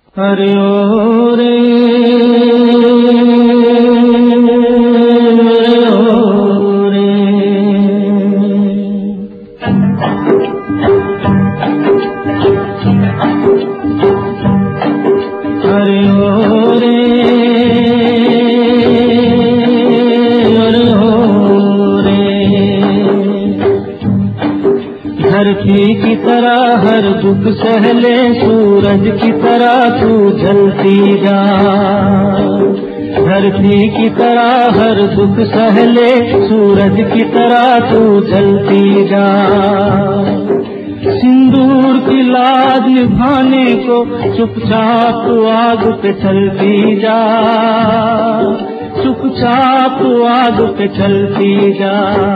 अरे ओ रे धरती की तरह हर दुख सहले, सूरज की तरह तू जलती जा। धरती की तरह हर दुख सहले, सूरज की तरह तू जलती जा। सिंदूर की लाज निभाने को चुपचाप आग पे चलती जा। चुपचाप आग पे चलती जा।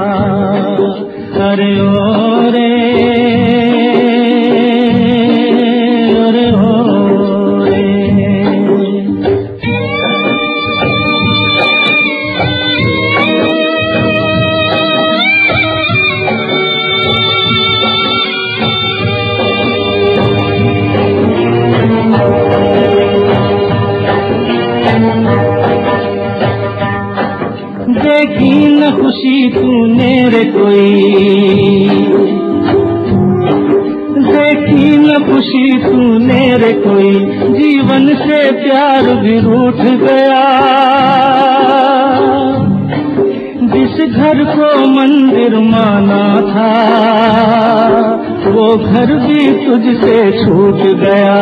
अरे ओ रे अरे ओ रे। देखी न खुशी तूने रे कोई, देखी न खुशी तूने रे कोई, जीवन से प्यार भी रूठ गया। जिस घर को मंदिर माना था, वो घर भी तुझसे छूट गया।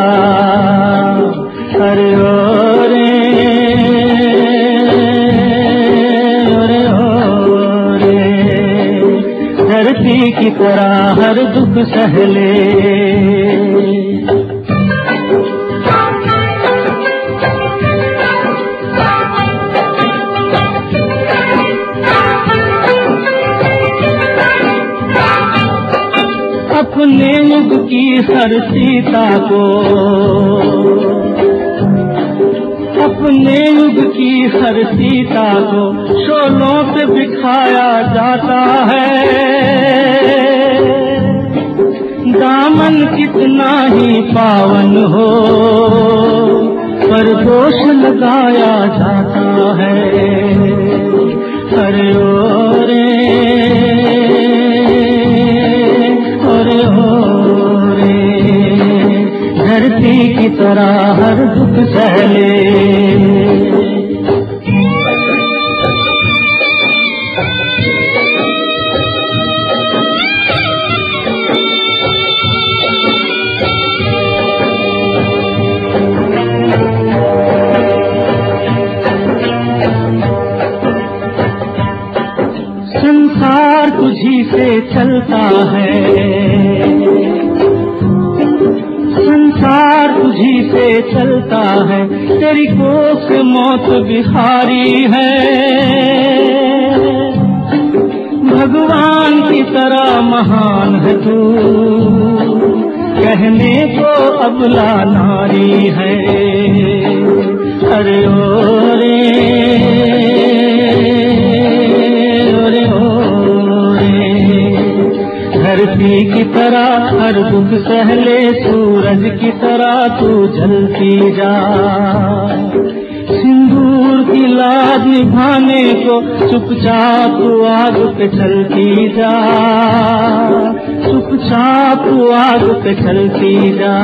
अरे ओ रे धरती की तरह हर दुख सहले। अपने युग की हर सीता को, अपने युग की हर सीता को शोलों पे बिठाया जाता है। दामन कितना ही पावन हो, पर दोष लगाया जाता है। अरे ओ रे अरे ओ रे धरती की तरह हर दुख सहले। संसार तुझी से चलता है, संसार तुझी से चलता है, तेरी कोख से मौत बिहारी है। भगवान की तरह महान है तू, कहने को अबला नारी है। अरे ओ रे धरती की तरह हर दुख सहले, सूरज की तरह तू जलती जा। सिंदूर की लाज निभाने को चुपचाप आग पे चलती जा। चुपचाप आग पे चलती जा।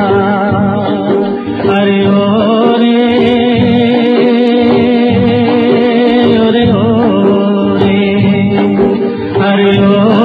अरे ओ रे अरे ओ रे अरे ओ